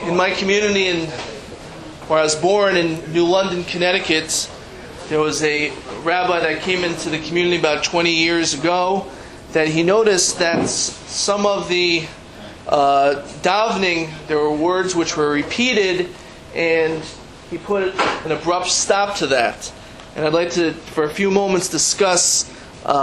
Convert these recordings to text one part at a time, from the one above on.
In my community, where I was born in New London, Connecticut, there was a rabbi that came into the community about 20 years ago that he noticed that some of the davening, there were words which were repeated, and he put an abrupt stop to that. And I'd like to, for a few moments, discuss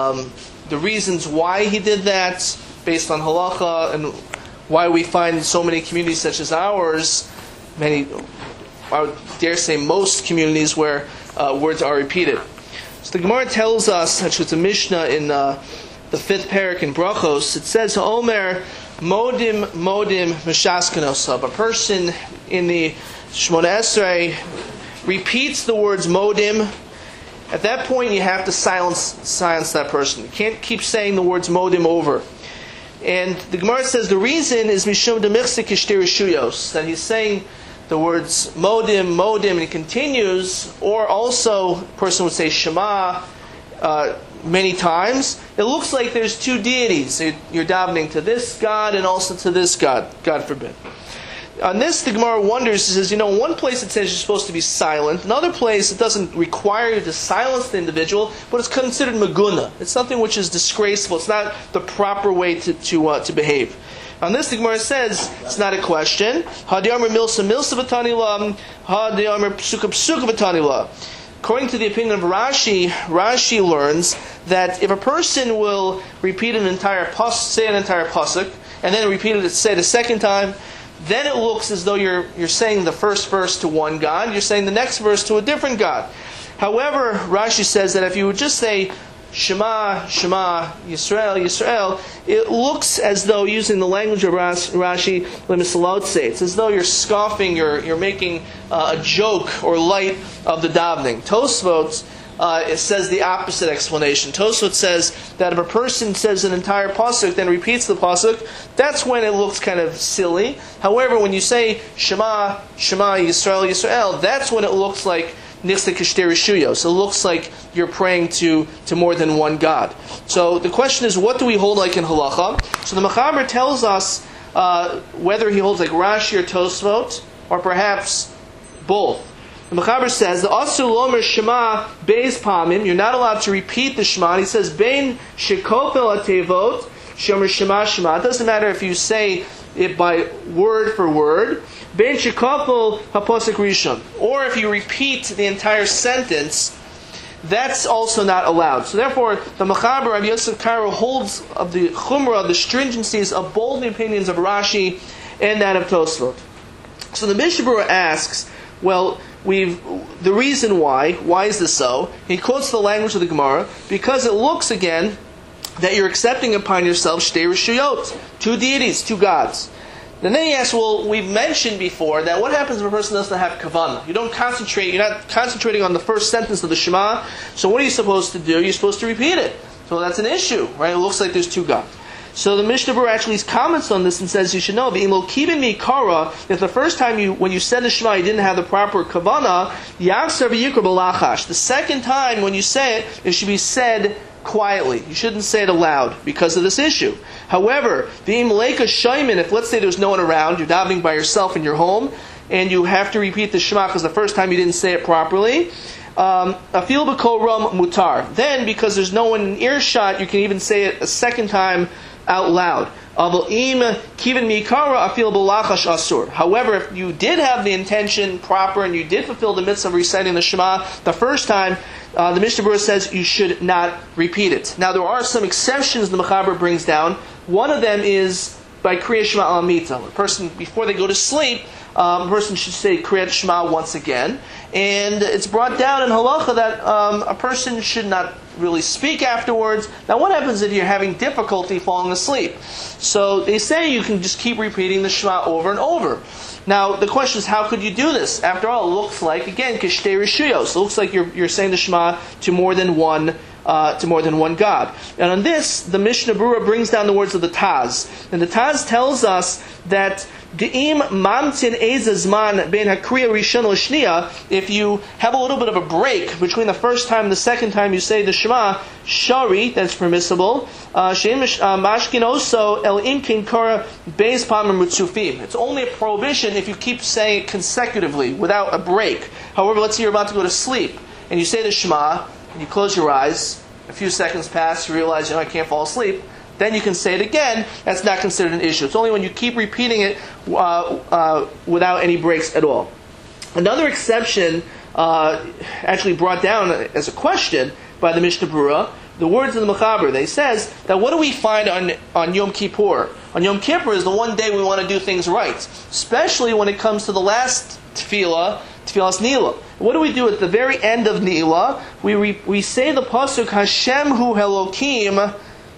the reasons why he did that, based on halacha, and why we find so many communities such as ours, I would dare say most communities, where words are repeated. So the Gemara tells us, actually it's a Mishnah in the 5th parak in Brachos, it says, Omer modim meshaskenosab. A person in the Shmona Esrei repeats the words modim. At that point you have to silence that person. You can't keep saying the words modim over. And the Gemara says the reason is mishum demichse kishtir shuyos, that he's saying the words modim, and he continues, or also a person would say shema many times. It looks like there's two deities. You're davening to this God and also to this God, God forbid. On this, the Gemara wonders, it says, in one place it says you're supposed to be silent. Another place it doesn't require you to silence the individual, but it's considered maguna. It's something which is disgraceful. It's not the proper way to behave. On this, the Gemara says it's not a question. Hadiyamer milsa v'tanila, hadiyamer psuka v'tanila. According to the opinion of Rashi, Rashi learns that if a person will repeat an entire pasuk, and then repeat it, say it a second time, then it looks as though you're saying the first verse to one God, you're saying the next verse to a different God. However, Rashi says that if you would just say Shema, Shema, Yisrael, Yisrael, it looks as though, using the language of Rashi, it's as though you're scoffing, you're making a joke or light of the davening. Tosfot, it says the opposite explanation. Tosfot says that if a person says an entire pasuk, then repeats the pasuk, that's when it looks kind of silly. However, when you say Shema, Shema, Yisrael, Yisrael, that's when it looks like Nichse Kishter Shuyos. So it looks like you're praying to more than one God. So the question is, what do we hold like in halacha? So the Mechaber tells us whether he holds like Rashi or Tosfot, or perhaps both. The Mechaber says, the Asur Lomer Shema Beis Pamim, you're not allowed to repeat the Shema. And he says, Bein Shekopel Atevot, Shomer Shema Shema. It doesn't matter if you say it by word for word. Bein Shekopel HaPosek Rishon. Or if you repeat the entire sentence, that's also not allowed. So therefore, the Mechaber, Rabbi Yosef Karo, holds of the Chumrah, the stringencies of both the opinions of Rashi and that of Tosfot. So the Mishnah Berurah asks, well, the reason why is this so? He quotes the language of the Gemara, because it looks again that you're accepting upon yourself shtei reshuyot, two deities, two gods. And then he asks, well, we've mentioned before that what happens if a person doesn't have kavanah? You're not concentrating on the first sentence of the Shema, so what are you supposed to do? You're supposed to repeat it. So that's an issue, right? It looks like there's two gods. So the Mishnah Berurah actually comments on this and says you should know, if the first time when you said the Shema you didn't have the proper kavanah, the second time when you say it, it should be said quietly. You shouldn't say it aloud because of this issue. However, if let's say there's no one around, you're davening by yourself in your home, and you have to repeat the Shema because the first time you didn't say it properly, afil b'kol ram mutar. Then, because there's no one in earshot, you can even say it a second time out loud. However, if you did have the intention proper and you did fulfill the mitzvah of reciting the Shema the first time, the Mishnah Berurah says you should not repeat it. Now there are some exceptions the Mechaber brings down. One of them is by Kriyat Shema al Mita. A person, before they go to sleep, a person should say Kriyat Shema once again. And it's brought down in halacha that a person should not really speak afterwards. Now what happens if you're having difficulty falling asleep? So they say you can just keep repeating the Shema over and over. Now the question is, how could you do this? After all, it looks like, again, kishtei reshuyos. It looks like you're saying the Shema to more than one to more than one God. And on this, the Mishnah Berurah brings down the words of the Taz. And the Taz tells us that De'im mamtin ezazman ben hakriya rishon l'shniya, if you have a little bit of a break between the first time and the second time you say the Shema, shari, that's permissible. Shein mashkin also el imkin kora beis pamim rutzufim. It's only a prohibition if you keep saying it consecutively without a break. However, let's say you're about to go to sleep and you say the Shema and you close your eyes. A few seconds pass, you realize I can't fall asleep. Then you can say it again. That's not considered an issue. It's only when you keep repeating it without any breaks at all. Another exception, actually brought down as a question by the Mishnah Berurah, the words of the Mechaber. They says that what do we find on Yom Kippur? On Yom Kippur is the one day we want to do things right, especially when it comes to the last tefillah, Tefillas Nila. What do we do at the very end of Nila? We say the pasuk Hashem Hu Elokim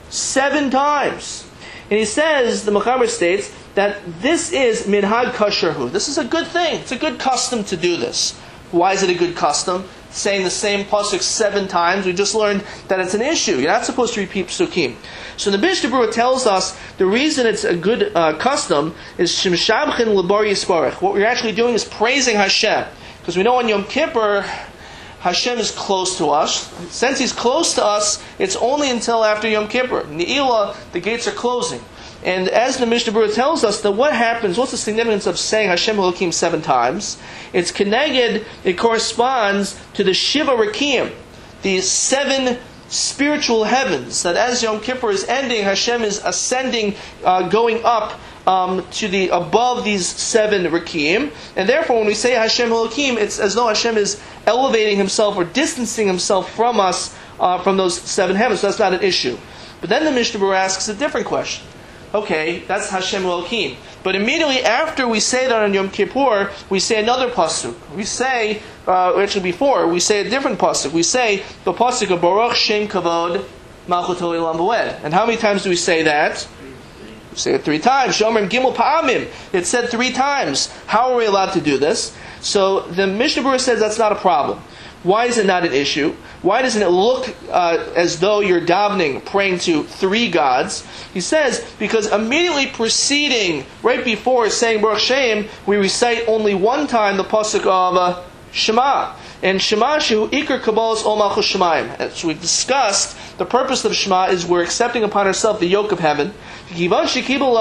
7 times. And he says, the Mechaber states, that this is minhag kasherhu. This is a good thing. It's a good custom to do this. Why is it a good custom? Saying the same pasuk 7 times. We just learned that it's an issue. You're not supposed to repeat psukim. So the Mishnah Berurah tells us the reason it's a good custom is shemshabchin lebar yisparach. What we're actually doing is praising Hashem. Because we know on Yom Kippur, Hashem is close to us. Since He's close to us, it's only until after Yom Kippur. Ne'ilah, the gates are closing. And as the Mishnah Berurah tells us, that what happens, what's the significance of saying Hashem Elokim 7 times? It's keneged, it corresponds to the Shiva Rekim, the 7 spiritual heavens, that as Yom Kippur is ending, Hashem is ascending, going up to the above these 7 Rekim, and therefore when we say Hashem Elokim, it's as though Hashem is elevating Himself or distancing Himself from us, from those 7 heavens. So that's not an issue. But then the Mishnah Berurah asks a different question. Okay, that's Hashem Elokim. But immediately after we say that on Yom Kippur, we say another pasuk. We say, actually before, we say a different pasuk. We say the pasuk of Baruch Shem Kavod Malchut Olam V'ed. And how many times do we say that? We say it 3 times. Shomer Gimel Pa'amim. It's said 3 times. How are we allowed to do this? So the Mishnah Berurah says that's not a problem. Why is it not an issue? Why doesn't it look as though you're davening, praying to 3 gods? He says, because immediately preceding, right before saying Baruch Shem, we recite only 1 time the pasuk of Shema. And Shema Shehu Iker Kabbalas Ol Malchus Shemayim. As we've discussed, the purpose of Shema is we're accepting upon ourselves the yoke of heaven. Since we said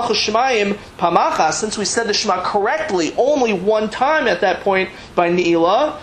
the Shema correctly only 1 time at that point by Ne'ilah,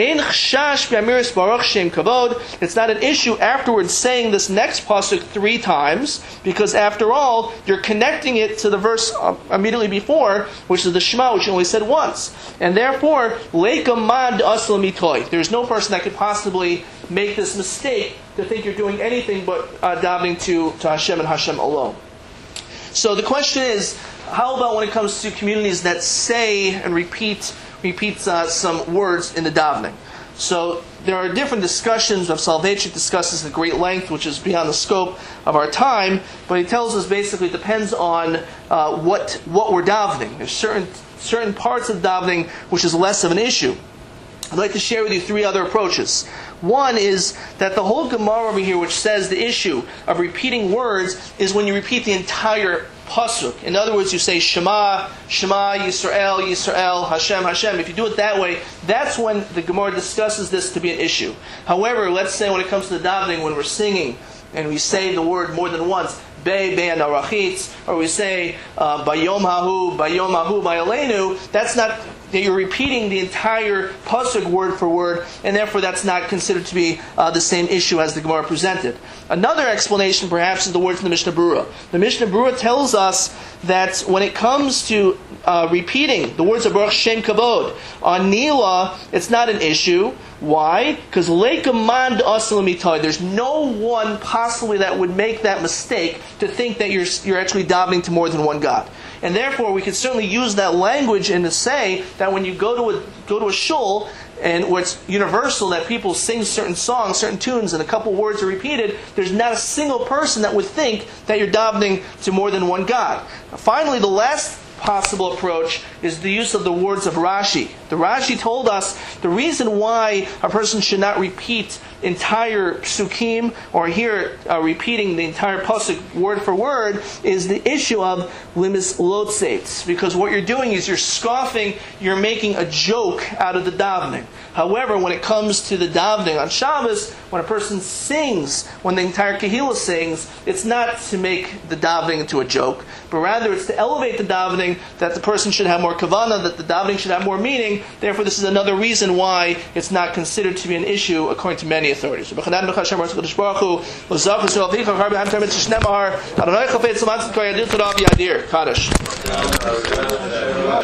it's not an issue afterwards saying this next pasuk 3 times, because after all, you're connecting it to the verse immediately before, which is the Shema, which you only said once. And therefore, there's no person that could possibly make this mistake to think you're doing anything but davening to Hashem and Hashem alone. So the question is, how about when it comes to communities that say and repeat some words in the davening? So there are different discussions. Rav Soloveitchik discusses at great length, which is beyond the scope of our time. But he tells us basically it depends on what we're davening. There's certain parts of davening which is less of an issue. I'd like to share with you 3 other approaches. One is that the whole Gemara over here, which says the issue of repeating words, is when you repeat the entire pasuk. In other words, you say Shema, Shema, Yisrael, Yisrael, Hashem, Hashem. If you do it that way, that's when the Gemara discusses this to be an issue. However, let's say when it comes to the davening, when we're singing and we say the word more than once, Be Anarachitz, or we say Bayom Hahu, Bayalenu, that's not that you're repeating the entire pasuk word for word, and therefore that's not considered to be the same issue as the Gemara presented. Another explanation perhaps is the words in the Mishnah Berurah. The Mishnah Berurah tells us that when it comes to repeating the words of Baruch Shem Kavod on Nila, it's not an issue. Why? Because there's no one possibly that would make that mistake to think that you're actually davening to more than one God. And therefore, we can certainly use that language and to say that when you go to a shul, and where it's universal that people sing certain songs, certain tunes, and a couple words are repeated, there's not a single person that would think that you're davening to more than one God. Finally, the last possible approach is the use of the words of Rashi. The Rashi told us the reason why a person should not repeat entire psukim, or here repeating the entire pasuk word for word, is the issue of limis lotzeitz. Because what you're doing is you're scoffing, you're making a joke out of the davening. However, when it comes to the davening on Shabbos, when a person sings, when the entire Kehillah sings, it's not to make the davening into a joke, but rather it's to elevate the davening, that the person should have more kavanah, that the davening should have more meaning. Therefore, this is another reason why it's not considered to be an issue according to many authorities. Kaddish.